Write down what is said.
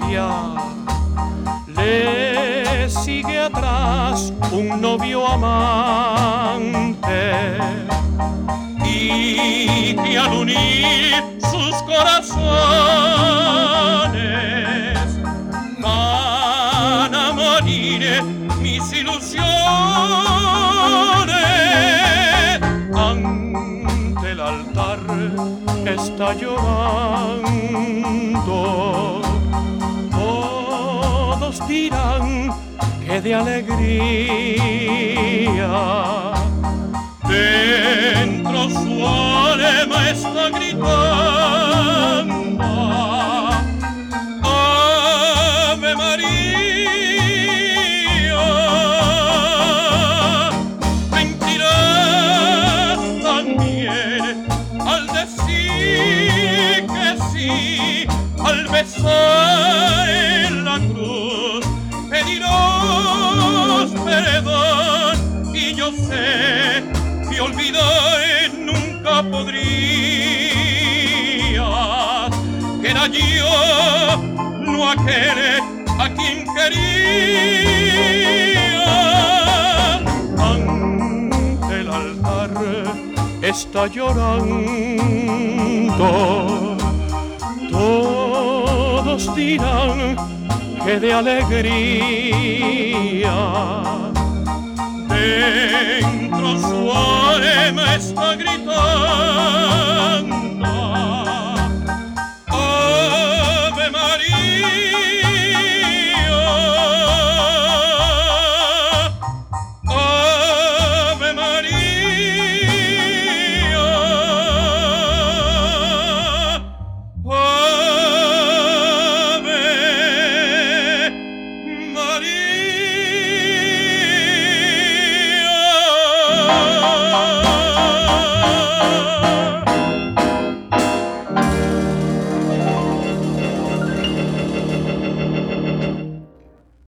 ella le sigue atrás un novio amante, y que al unir sus corazones van a morir mis ilusiones. Ante el altar está llorando, todos dirán que de alegría. Dentro su alma está gritando: Ave María. Mentirás también al decir que sí, al besar en la cruz pedirás perdón, y yo sé que olvidar nunca podrías, que era yo, no aquel a quien quería. Ante el altar está llorando, todos dirán que de alegría. Dentro su alma está gritando: